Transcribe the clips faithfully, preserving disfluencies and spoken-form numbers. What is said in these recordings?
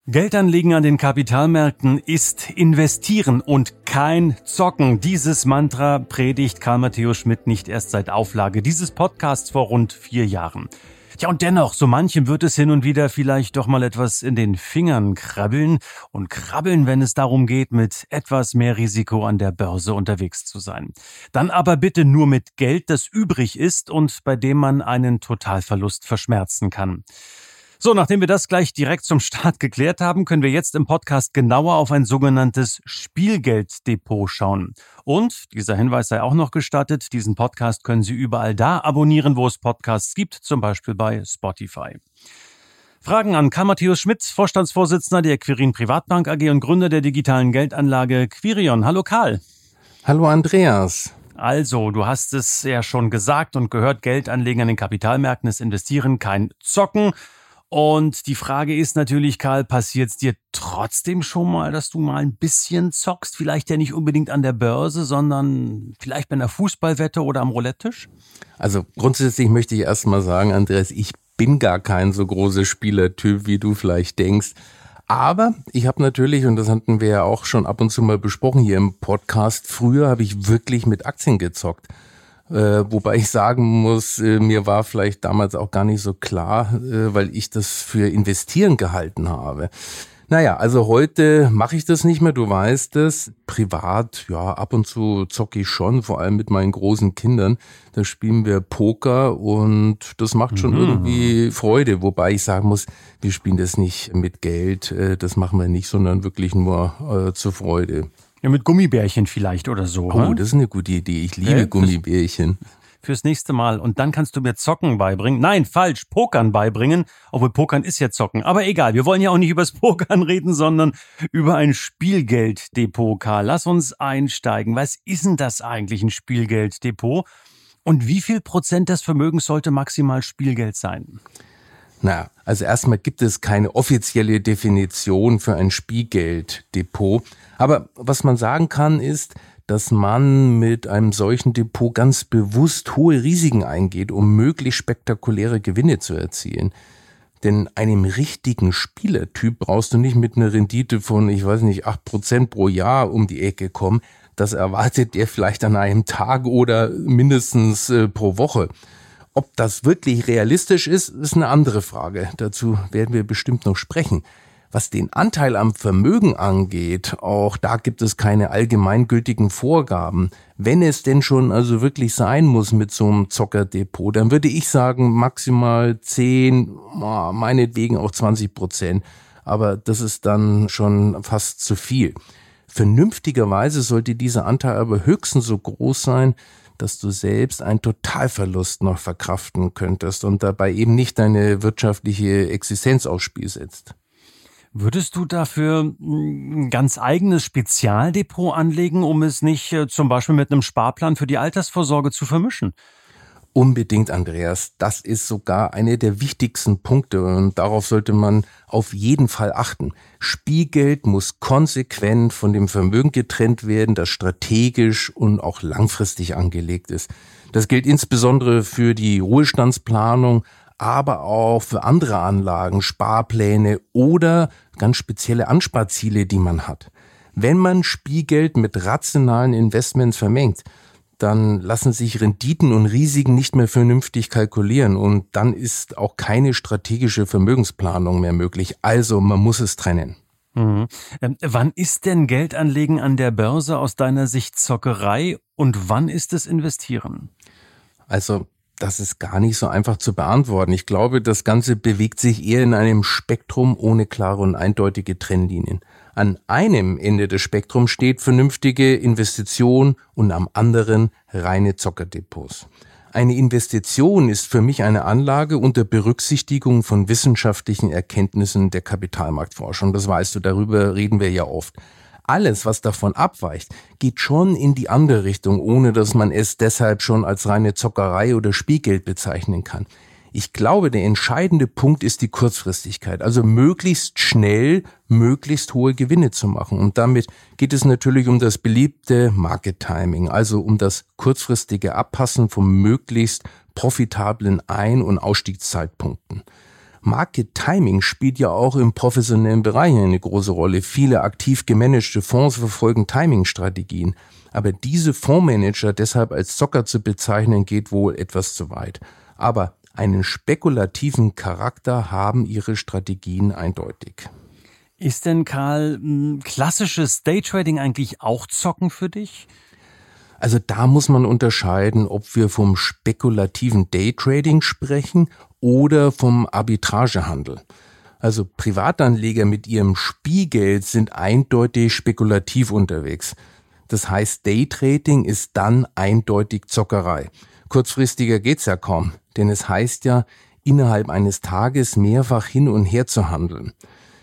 Geldanlegen an den Kapitalmärkten ist investieren und kein Zocken. Dieses Mantra predigt Karl Matthäus Schmidt nicht erst seit Auflage dieses Podcasts vor rund vier Jahren. Ja, und dennoch, so manchem wird es hin und wieder vielleicht doch mal etwas in den Fingern krabbeln und krabbeln, wenn es darum geht, mit etwas mehr Risiko an der Börse unterwegs zu sein. Dann aber bitte nur mit Geld, das übrig ist und bei dem man einen Totalverlust verschmerzen kann. So, nachdem wir das gleich direkt zum Start geklärt haben, können wir jetzt im Podcast genauer auf ein sogenanntes Spielgelddepot schauen. Und, dieser Hinweis sei auch noch gestattet, diesen Podcast können Sie überall da abonnieren, wo es Podcasts gibt, zum Beispiel bei Spotify. Fragen an Karl Matthäus Schmidt, Vorstandsvorsitzender der Quirin Privatbank A G und Gründer der digitalen Geldanlage Quirion. Hallo Karl. Hallo Andreas. Also, du hast es ja schon gesagt und gehört, Geldanlegen an den Kapitalmärkten ist investieren, kein Zocken. Und die Frage ist natürlich, Karl, passiert es dir trotzdem schon mal, dass du mal ein bisschen zockst? Vielleicht ja nicht unbedingt an der Börse, sondern vielleicht bei einer Fußballwette oder am Roulette-Tisch? Also grundsätzlich möchte ich erst mal sagen, Andreas, ich bin gar kein so großer Spielertyp, wie du vielleicht denkst. Aber ich habe natürlich, und das hatten wir ja auch schon ab und zu mal besprochen hier im Podcast, früher habe ich wirklich mit Aktien gezockt. Äh, wobei ich sagen muss, äh, mir war vielleicht damals auch gar nicht so klar, äh, weil ich das für investieren gehalten habe. Naja, also heute mache ich das nicht mehr, du weißt es. Privat, ja, ab und zu zocke ich schon, vor allem mit meinen großen Kindern. Da spielen wir Poker und das macht schon mhm. irgendwie Freude. Wobei ich sagen muss, wir spielen das nicht mit Geld, äh, das machen wir nicht, sondern wirklich nur äh, zur Freude. Ja, mit Gummibärchen vielleicht oder so. Oh, ne? Das ist eine gute Idee. Ich liebe ja, Gummibärchen. Fürs nächste Mal. Und dann kannst du mir Zocken beibringen. Nein, falsch, Pokern beibringen. Obwohl Pokern ist ja Zocken. Aber egal, wir wollen ja auch nicht übers Pokern reden, sondern über ein Spielgelddepot, Karl. Lass uns einsteigen. Was ist denn das eigentlich, ein Spielgelddepot? Und wie viel Prozent des Vermögens sollte maximal Spielgeld sein? Na, also erstmal gibt es keine offizielle Definition für ein Spielgelddepot. Aber was man sagen kann, ist, dass man mit einem solchen Depot ganz bewusst hohe Risiken eingeht, um möglichst spektakuläre Gewinne zu erzielen. Denn einem richtigen Spielertyp brauchst du nicht mit einer Rendite von, ich weiß nicht, acht Prozent pro Jahr um die Ecke kommen. Das erwartet der vielleicht an einem Tag oder mindestens äh, pro Woche. Ob das wirklich realistisch ist, ist eine andere Frage. Dazu werden wir bestimmt noch sprechen. Was den Anteil am Vermögen angeht, auch da gibt es keine allgemeingültigen Vorgaben. Wenn es denn schon also wirklich sein muss mit so einem Zockerdepot, dann würde ich sagen maximal zehn, meinetwegen auch zwanzig Prozent. Aber das ist dann schon fast zu viel. Vernünftigerweise sollte dieser Anteil aber höchstens so groß sein, dass du selbst einen Totalverlust noch verkraften könntest und dabei eben nicht deine wirtschaftliche Existenz aufs Spiel setzt. Würdest du dafür ein ganz eigenes Spezialdepot anlegen, um es nicht äh, zum Beispiel mit einem Sparplan für die Altersvorsorge zu vermischen? Unbedingt, Andreas. Das ist sogar einer der wichtigsten Punkte und darauf sollte man auf jeden Fall achten. Spielgeld muss konsequent von dem Vermögen getrennt werden, das strategisch und auch langfristig angelegt ist. Das gilt insbesondere für die Ruhestandsplanung, aber auch für andere Anlagen, Sparpläne oder ganz spezielle Ansparziele, die man hat. Wenn man Spielgeld mit rationalen Investments vermengt, dann lassen sich Renditen und Risiken nicht mehr vernünftig kalkulieren und dann ist auch keine strategische Vermögensplanung mehr möglich. Also man muss es trennen. Mhm. Ähm, wann ist denn Geldanlegen an der Börse aus deiner Sicht Zockerei und wann ist es Investieren? Also das ist gar nicht so einfach zu beantworten. Ich glaube, das Ganze bewegt sich eher in einem Spektrum ohne klare und eindeutige Trennlinien. An einem Ende des Spektrums steht vernünftige Investition und am anderen reine Zockerdepots. Eine Investition ist für mich eine Anlage unter Berücksichtigung von wissenschaftlichen Erkenntnissen der Kapitalmarktforschung. Das weißt du, darüber reden wir ja oft. Alles, was davon abweicht, geht schon in die andere Richtung, ohne dass man es deshalb schon als reine Zockerei oder Spielgeld bezeichnen kann. Ich glaube, der entscheidende Punkt ist die Kurzfristigkeit, also möglichst schnell, möglichst hohe Gewinne zu machen. Und damit geht es natürlich um das beliebte Market Timing, also um das kurzfristige Abpassen von möglichst profitablen Ein- und Ausstiegszeitpunkten. Market Timing spielt ja auch im professionellen Bereich eine große Rolle. Viele aktiv gemanagte Fonds verfolgen Timing-Strategien. Aber diese Fondsmanager deshalb als Zocker zu bezeichnen, geht wohl etwas zu weit. Aber einen spekulativen Charakter haben ihre Strategien eindeutig. Ist denn, Karl, klassisches Daytrading eigentlich auch Zocken für dich? Also da muss man unterscheiden, ob wir vom spekulativen Daytrading sprechen oder vom Arbitragehandel. Also Privatanleger mit ihrem Spielgeld sind eindeutig spekulativ unterwegs. Das heißt, Daytrading ist dann eindeutig Zockerei. Kurzfristiger geht's ja kaum, denn es heißt ja, innerhalb eines Tages mehrfach hin und her zu handeln.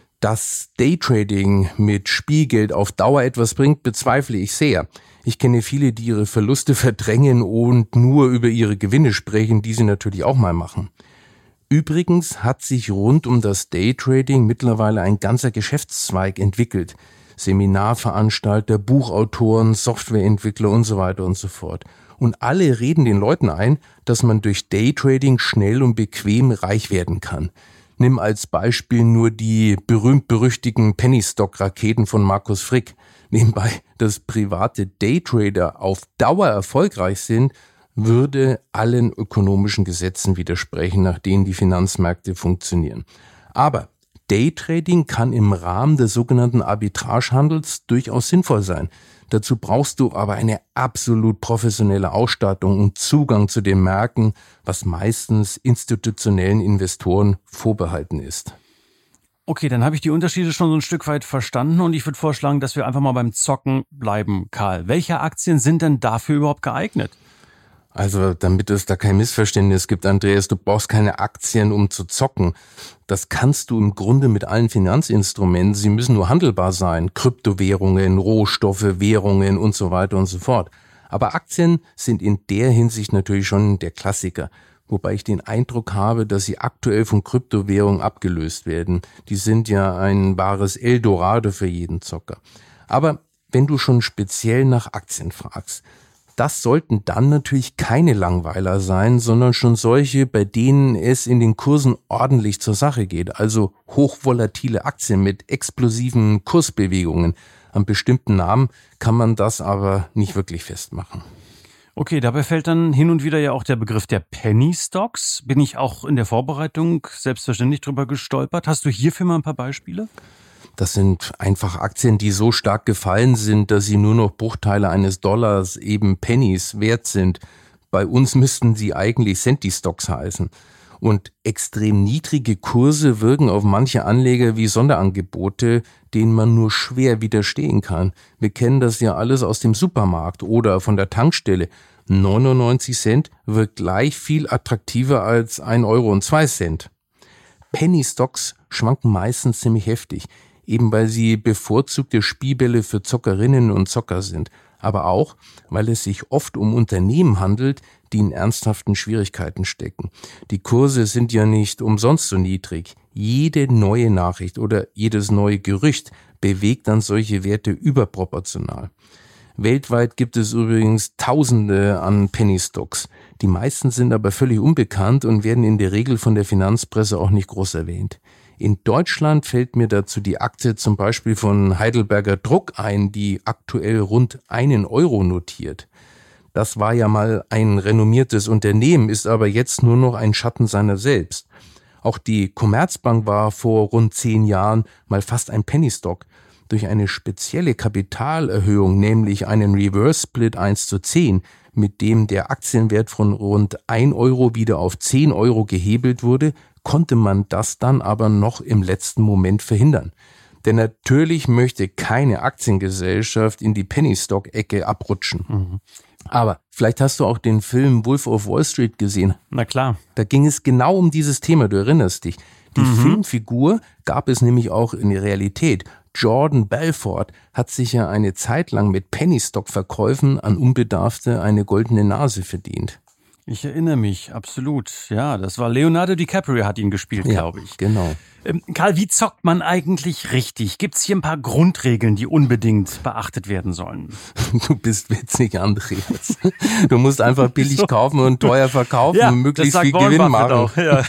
Dass Daytrading mit Spielgeld auf Dauer etwas bringt, bezweifle ich sehr. Ich kenne viele, die ihre Verluste verdrängen und nur über ihre Gewinne sprechen, die sie natürlich auch mal machen. Übrigens hat sich rund um das Daytrading mittlerweile ein ganzer Geschäftszweig entwickelt. Seminarveranstalter, Buchautoren, Softwareentwickler und so weiter und so fort. Und alle reden den Leuten ein, dass man durch Daytrading schnell und bequem reich werden kann. Nimm als Beispiel nur die berühmt-berüchtigten Penny-Stock-Raketen von Markus Frick. Nebenbei, dass private Daytrader auf Dauer erfolgreich sind, würde allen ökonomischen Gesetzen widersprechen, nach denen die Finanzmärkte funktionieren. Aber Daytrading kann im Rahmen des sogenannten Arbitragehandels durchaus sinnvoll sein. Dazu brauchst du aber eine absolut professionelle Ausstattung und Zugang zu den Märkten, was meistens institutionellen Investoren vorbehalten ist. Okay, dann habe ich die Unterschiede schon so ein Stück weit verstanden und ich würde vorschlagen, dass wir einfach mal beim Zocken bleiben, Karl. Welche Aktien sind denn dafür überhaupt geeignet? Also damit es da kein Missverständnis gibt, Andreas, du brauchst keine Aktien, um zu zocken. Das kannst du im Grunde mit allen Finanzinstrumenten. Sie müssen nur handelbar sein. Kryptowährungen, Rohstoffe, Währungen und so weiter und so fort. Aber Aktien sind in der Hinsicht natürlich schon der Klassiker. Wobei ich den Eindruck habe, dass sie aktuell von Kryptowährungen abgelöst werden. Die sind ja ein wahres Eldorado für jeden Zocker. Aber wenn du schon speziell nach Aktien fragst, das sollten dann natürlich keine Langweiler sein, sondern schon solche, bei denen es in den Kursen ordentlich zur Sache geht. Also hochvolatile Aktien mit explosiven Kursbewegungen. An bestimmten Namen kann man das aber nicht wirklich festmachen. Okay, dabei fällt dann hin und wieder ja auch der Begriff der Penny Stocks. Bin ich auch in der Vorbereitung selbstverständlich drüber gestolpert. Hast du hierfür mal ein paar Beispiele? Das sind einfach Aktien, die so stark gefallen sind, dass sie nur noch Bruchteile eines Dollars, eben Pennies, wert sind. Bei uns müssten sie eigentlich Centi-Stocks heißen. Und extrem niedrige Kurse wirken auf manche Anleger wie Sonderangebote, denen man nur schwer widerstehen kann. Wir kennen das ja alles aus dem Supermarkt oder von der Tankstelle. neunundneunzig Cent wirkt gleich viel attraktiver als ein Euro und zwei Cent. Penny-Stocks schwanken meistens ziemlich heftig, eben weil sie bevorzugte Spielbälle für Zockerinnen und Zocker sind, aber auch, weil es sich oft um Unternehmen handelt, die in ernsthaften Schwierigkeiten stecken. Die Kurse sind ja nicht umsonst so niedrig. Jede neue Nachricht oder jedes neue Gerücht bewegt dann solche Werte überproportional. Weltweit gibt es übrigens Tausende an Penny-Stocks. Die meisten sind aber völlig unbekannt und werden in der Regel von der Finanzpresse auch nicht groß erwähnt. In Deutschland fällt mir dazu die Aktie zum Beispiel von Heidelberger Druck ein, die aktuell rund einen Euro notiert. Das war ja mal ein renommiertes Unternehmen, ist aber jetzt nur noch ein Schatten seiner selbst. Auch die Commerzbank war vor rund zehn Jahren mal fast ein Penny-Stock. Durch eine spezielle Kapitalerhöhung, nämlich einen Reverse Split eins zu zehn, mit dem der Aktienwert von rund ein Euro wieder auf zehn Euro gehebelt wurde, konnte man das dann aber noch im letzten Moment verhindern. Denn natürlich möchte keine Aktiengesellschaft in die Penny-Stock-Ecke abrutschen. Mhm. Aber vielleicht hast du auch den Film Wolf of Wall Street gesehen. Na klar. Da ging es genau um dieses Thema, du erinnerst dich. Die mhm. Filmfigur gab es nämlich auch in der Realität. Jordan Belfort hat sich ja eine Zeit lang mit Penny-Stock-Verkäufen an Unbedarfte eine goldene Nase verdient. Ich erinnere mich, absolut. Ja, das war Leonardo DiCaprio hat ihn gespielt, Ja, glaube ich. genau. Ähm, Karl, wie zockt man eigentlich richtig? Gibt's hier ein paar Grundregeln, die unbedingt beachtet werden sollen? Du bist witzig, Andreas. Du musst einfach billig So. kaufen und teuer verkaufen Ja, und möglichst das sagt viel Warren Gewinn Buffett machen. auch. Ja.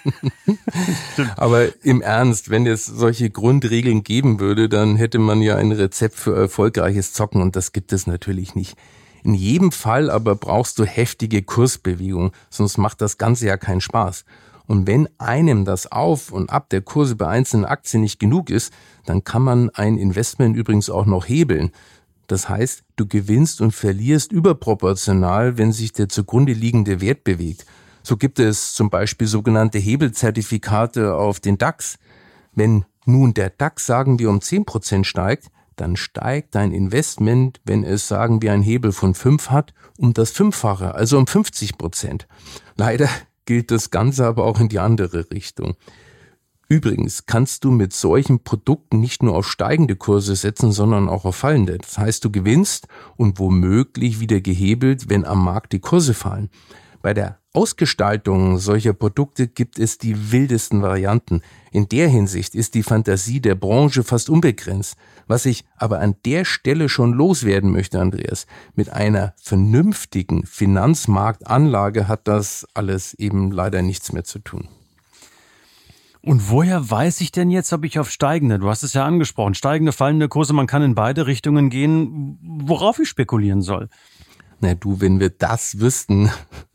Aber im Ernst, wenn es solche Grundregeln geben würde, dann hätte man ja ein Rezept für erfolgreiches Zocken und das gibt es natürlich nicht. In jedem Fall aber brauchst du heftige Kursbewegung, sonst macht das Ganze ja keinen Spaß. Und wenn einem das Auf und Ab der Kurse bei einzelnen Aktien nicht genug ist, dann kann man ein Investment übrigens auch noch hebeln. Das heißt, du gewinnst und verlierst überproportional, wenn sich der zugrunde liegende Wert bewegt. So gibt es zum Beispiel sogenannte Hebelzertifikate auf den DAX. Wenn nun der DAX, sagen wir, um zehn Prozent steigt, dann steigt dein Investment, wenn es, sagen wir, einen Hebel von fünf hat, um das Fünffache, also um fünfzig Prozent. Leider gilt das Ganze aber auch in die andere Richtung. Übrigens kannst du mit solchen Produkten nicht nur auf steigende Kurse setzen, sondern auch auf fallende. Das heißt, du gewinnst und womöglich wieder gehebelt, wenn am Markt die Kurse fallen. Bei der Ausgestaltung solcher Produkte gibt es die wildesten Varianten. In der Hinsicht ist die Fantasie der Branche fast unbegrenzt. Was ich aber an der Stelle schon loswerden möchte, Andreas, mit einer vernünftigen Finanzmarktanlage hat das alles eben leider nichts mehr zu tun. Und woher weiß ich denn jetzt, ob ich auf steigende, du hast es ja angesprochen, steigende, fallende Kurse, man kann in beide Richtungen gehen, worauf ich spekulieren soll? Na du, wenn wir das wüssten,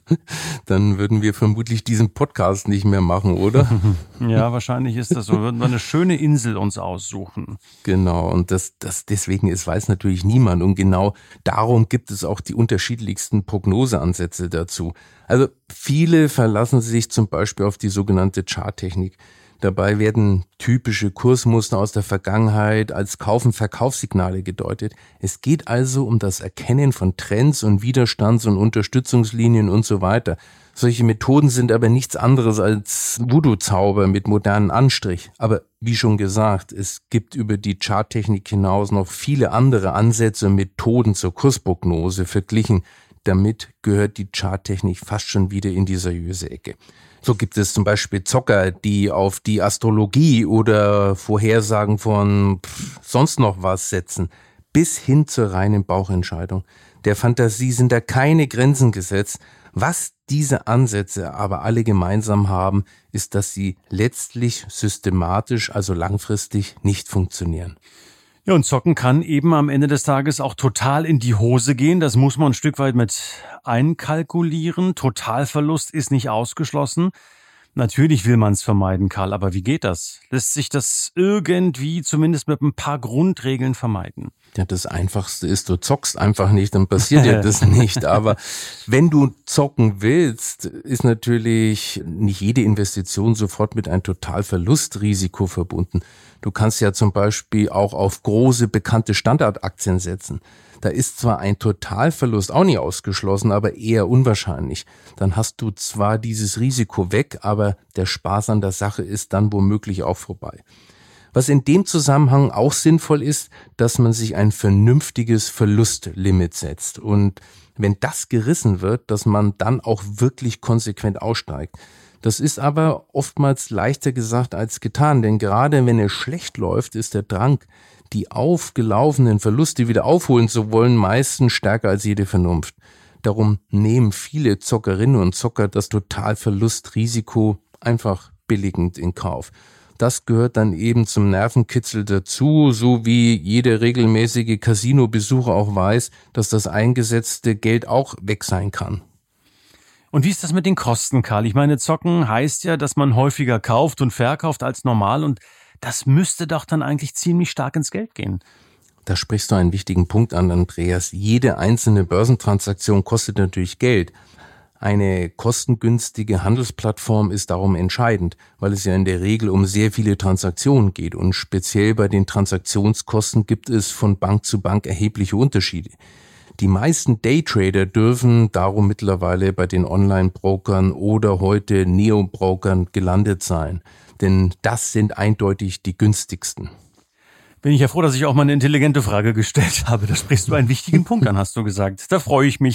dann würden wir vermutlich diesen Podcast nicht mehr machen, oder? Ja, wahrscheinlich ist das so. Würden wir eine schöne Insel uns aussuchen. Genau, und das, das deswegen ist, weiß natürlich niemand. Und genau darum gibt es auch die unterschiedlichsten Prognoseansätze dazu. Also viele verlassen sich zum Beispiel auf die sogenannte Charttechnik. Dabei werden typische Kursmuster aus der Vergangenheit als Kauf- und Verkaufssignale gedeutet. Es geht also um das Erkennen von Trends und Widerstands- und Unterstützungslinien und so weiter. Solche Methoden sind aber nichts anderes als Voodoo-Zauber mit modernen Anstrich. Aber wie schon gesagt, es gibt über die Charttechnik hinaus noch viele andere Ansätze und Methoden zur Kursprognose verglichen. Damit gehört die Charttechnik fast schon wieder in die seriöse Ecke. So gibt es zum Beispiel Zocker, die auf die Astrologie oder Vorhersagen von pff, sonst noch was setzen, bis hin zur reinen Bauchentscheidung. Der Fantasie sind da keine Grenzen gesetzt. Was diese Ansätze aber alle gemeinsam haben, ist, dass sie letztlich systematisch, also langfristig, nicht funktionieren. Ja, und Zocken kann eben am Ende des Tages auch total in die Hose gehen. Das muss man ein Stück weit mit einkalkulieren. Totalverlust ist nicht ausgeschlossen. Natürlich will man es vermeiden, Karl, aber wie geht das? Lässt sich das irgendwie zumindest mit ein paar Grundregeln vermeiden? Ja, das Einfachste ist, du zockst einfach nicht, dann passiert dir das nicht. Aber wenn du zocken willst, ist natürlich nicht jede Investition sofort mit einem Totalverlustrisiko verbunden. Du kannst ja zum Beispiel auch auf große, bekannte Standardaktien setzen. Da ist zwar ein Totalverlust auch nicht ausgeschlossen, aber eher unwahrscheinlich. Dann hast du zwar dieses Risiko weg, aber der Spaß an der Sache ist dann womöglich auch vorbei. Was in dem Zusammenhang auch sinnvoll ist, dass man sich ein vernünftiges Verlustlimit setzt. Und wenn das gerissen wird, dass man dann auch wirklich konsequent aussteigt. Das ist aber oftmals leichter gesagt als getan, denn gerade wenn es schlecht läuft, ist der Drang, die aufgelaufenen Verluste wieder aufholen zu wollen, meistens stärker als jede Vernunft. Darum nehmen viele Zockerinnen und Zocker das Totalverlustrisiko einfach billigend in Kauf. Das gehört dann eben zum Nervenkitzel dazu, so wie jeder regelmäßige Casino-Besucher auch weiß, dass das eingesetzte Geld auch weg sein kann. Und wie ist das mit den Kosten, Karl? Ich meine, zocken heißt ja, dass man häufiger kauft und verkauft als normal und das müsste doch dann eigentlich ziemlich stark ins Geld gehen. Da sprichst du einen wichtigen Punkt an, Andreas. Jede einzelne Börsentransaktion kostet natürlich Geld. Eine kostengünstige Handelsplattform ist darum entscheidend, weil es ja in der Regel um sehr viele Transaktionen geht und speziell bei den Transaktionskosten gibt es von Bank zu Bank erhebliche Unterschiede. Die meisten Daytrader dürfen darum mittlerweile bei den Online-Brokern oder heute Neo-Brokern gelandet sein, denn das sind eindeutig die günstigsten. Bin ich ja froh, dass ich auch mal eine intelligente Frage gestellt habe. Da sprichst du einen wichtigen Punkt an, hast du gesagt. Da freue ich mich.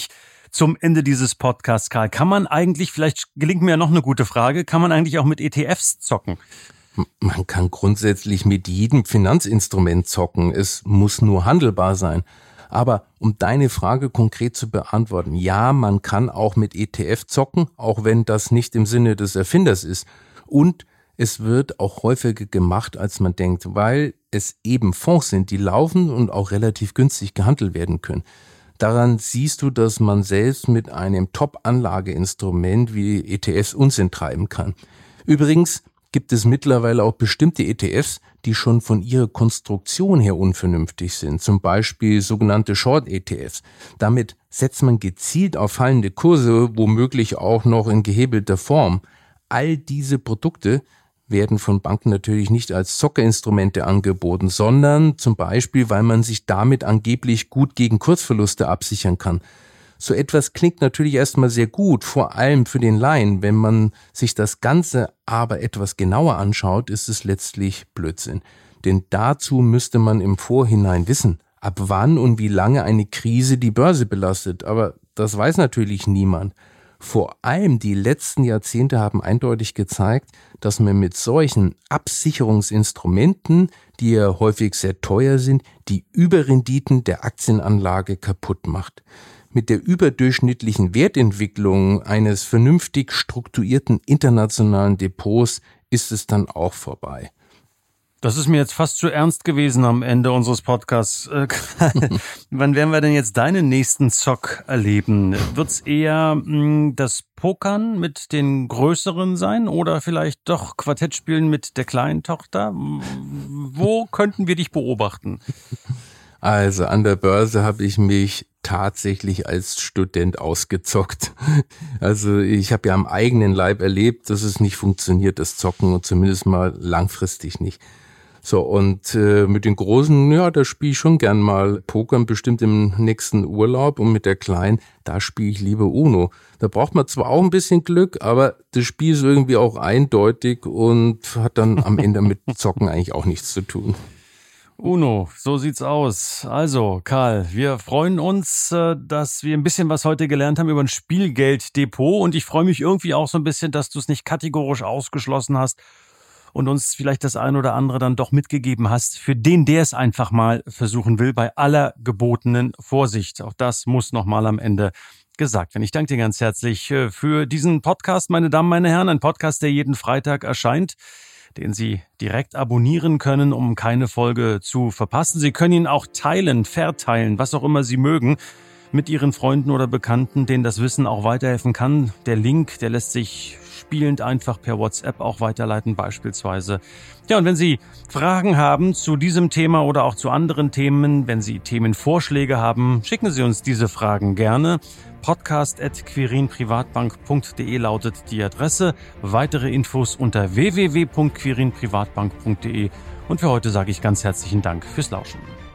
zum Ende dieses Podcasts, Karl. Kann man eigentlich, vielleicht gelingt mir ja noch eine gute Frage, kann man eigentlich auch mit E T Fs zocken? Man kann grundsätzlich mit jedem Finanzinstrument zocken. Es muss nur handelbar sein. Aber um deine Frage konkret zu beantworten, ja, man kann auch mit E T F zocken, auch wenn das nicht im Sinne des Erfinders ist. Und es wird auch häufiger gemacht, als man denkt, weil es eben Fonds sind, die laufen und auch relativ günstig gehandelt werden können. Daran siehst du, dass man selbst mit einem Top-Anlageinstrument wie E T Fs Unsinn treiben kann. Übrigens gibt es mittlerweile auch bestimmte E T Fs, die schon von ihrer Konstruktion her unvernünftig sind, zum Beispiel sogenannte Short-E T Fs. Damit setzt man gezielt auf fallende Kurse, womöglich auch noch in gehebelter Form. All diese Produkte werden von Banken natürlich nicht als Zockerinstrumente angeboten, sondern zum Beispiel, weil man sich damit angeblich gut gegen Kursverluste absichern kann. So etwas klingt natürlich erstmal sehr gut, vor allem für den Laien. Wenn man sich das Ganze aber etwas genauer anschaut, ist es letztlich Blödsinn. Denn dazu müsste man im Vorhinein wissen, ab wann und wie lange eine Krise die Börse belastet. Aber das weiß natürlich niemand. Vor allem die letzten Jahrzehnte haben eindeutig gezeigt, dass man mit solchen Absicherungsinstrumenten, die ja häufig sehr teuer sind, die Überrenditen der Aktienanlage kaputt macht. Mit der überdurchschnittlichen Wertentwicklung eines vernünftig strukturierten internationalen Depots ist es dann auch vorbei. Das ist mir jetzt fast zu ernst gewesen am Ende unseres Podcasts. Wann werden wir denn jetzt deinen nächsten Zock erleben? Wird's eher mh, das Pokern mit den Größeren sein oder vielleicht doch Quartett spielen mit der kleinen Tochter? Wo könnten wir dich beobachten? Also an der Börse habe ich mich tatsächlich als Student ausgezockt. Also ich habe ja am eigenen Leib erlebt, dass es nicht funktioniert, das Zocken, und zumindest mal langfristig nicht. So, und äh, mit den Großen, ja, da spiele ich schon gern mal Pokern, bestimmt im nächsten Urlaub, und mit der Kleinen, da spiele ich lieber Uno. Da braucht man zwar auch ein bisschen Glück, aber das Spiel ist irgendwie auch eindeutig und hat dann am Ende mit Zocken eigentlich auch nichts zu tun. Uno, so sieht's aus. Also, Karl, wir freuen uns, dass wir ein bisschen was heute gelernt haben über ein Spielgelddepot, und ich freue mich irgendwie auch so ein bisschen, dass du es nicht kategorisch ausgeschlossen hast und uns vielleicht das ein oder andere dann doch mitgegeben hast, für den, der es einfach mal versuchen will, bei aller gebotenen Vorsicht. Auch das muss nochmal am Ende gesagt werden. Ich danke dir ganz herzlich für diesen Podcast, meine Damen, meine Herren, ein Podcast, der jeden Freitag erscheint, den Sie direkt abonnieren können, um keine Folge zu verpassen. Sie können ihn auch teilen, verteilen, was auch immer Sie mögen, mit Ihren Freunden oder Bekannten, denen das Wissen auch weiterhelfen kann. Der Link, der lässt sich spielend einfach per WhatsApp auch weiterleiten beispielsweise. Ja, und wenn Sie Fragen haben zu diesem Thema oder auch zu anderen Themen, wenn Sie Themenvorschläge haben, schicken Sie uns diese Fragen gerne. podcast at quirinprivatbank punkt de lautet die Adresse. Weitere Infos unter w w w punkt quirinprivatbank punkt de. Und für heute sage ich ganz herzlichen Dank fürs Lauschen.